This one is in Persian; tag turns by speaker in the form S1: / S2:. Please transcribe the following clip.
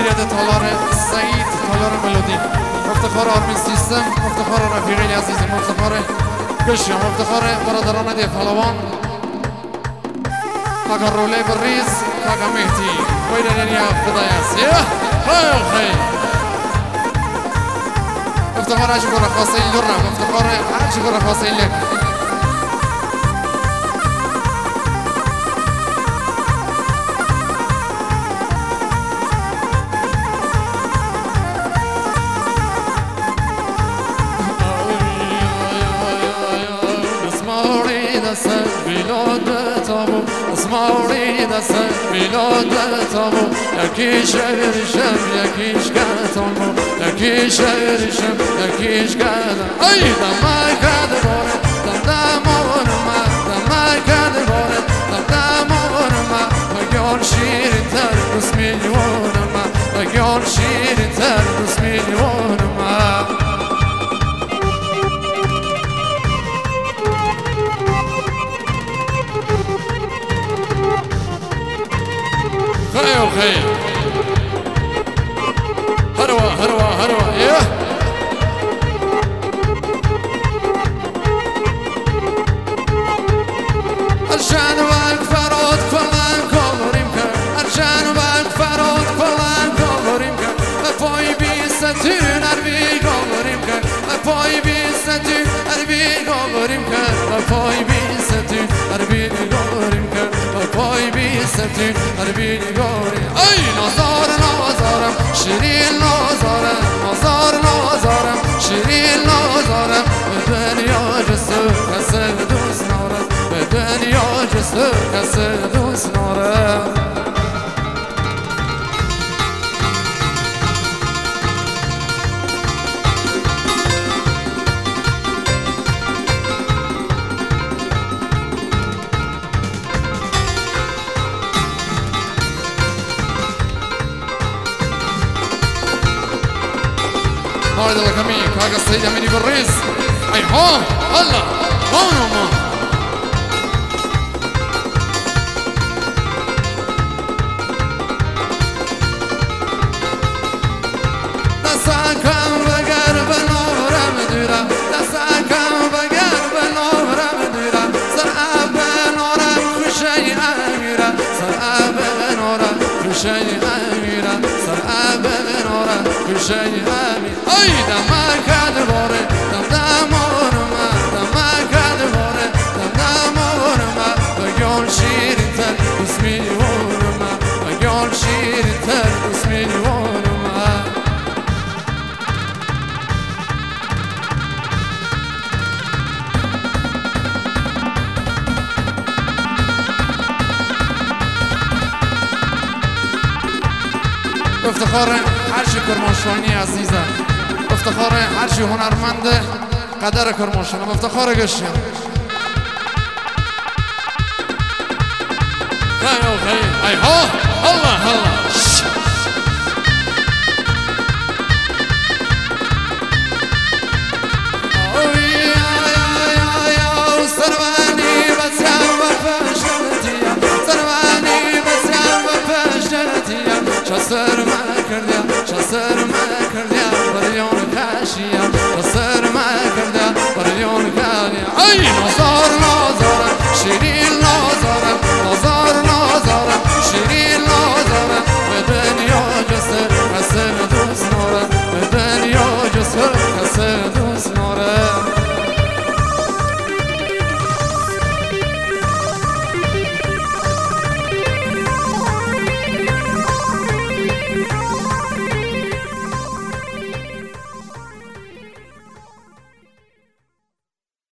S1: مدیریت تالار سعید تالار ملودی، مفتخار آرمین سیستم، مفتخار رفیقی عزیزی، مفتخار بشیا، مفتخار برادران دی پهلوان، کاکا روله بریز، کاکا مهدی ویدنیا خدای است. خیلی مفتخار هرچی گره خواسته این دور نه، مفتخار هرچی گره خواسته این لک.
S2: اسماری دست میلاد تامو یکیش بریشم یکیش گتامو یکیش بریشم یکیش گتام ای دم کرده باره دم آورما دم کرده باره دم آورما مگیان شیرین تر دوست میلیونما مگیان شیرین تر دوست میلیونما خير هروة هروة هروة ايه ارجان وانك فرود كلان كولوريمكا ارجان وانك فرود كلان كولوريمكا افوي بيستين اربي كولوريمكا افوي بيستين اربي كولوريمكا افوي بيستين اربي كولوريمكا افوي بيستين اربي كولوريمكا ای نازار نازارم شیرین نازارم نازار نازارم شیرین نازارم به دنیا جسو کسی دوست نارم به دنیا جسو کسی دوست نارم
S1: هاي ده كمين كاغا سيد امني بالريس اي ها الله هون ما
S2: دستاكم بگر بنورم دورم دستاكم بگر بنورم دورم سر بنورم خوشی امیرم سر بنورم خوشی امیرم سر بنورم خوشی امیرم ای دم کرده باره دم آورما دم کرده باره دم آورما بگیان شیرین تر دوست میلیونما بگیان شیرین تر دوست میلیونما
S1: افتخار هرچی کرمانشاهی عزیزم، افتخار هرچی هنرمند قدر کرمانشاهی، افتخار گشتیم.
S2: خیلی ای ها الله الله شاسر ما کردیا بریون کاشیا شاسر ما کردیا بریون کاشیا ای نازار نازار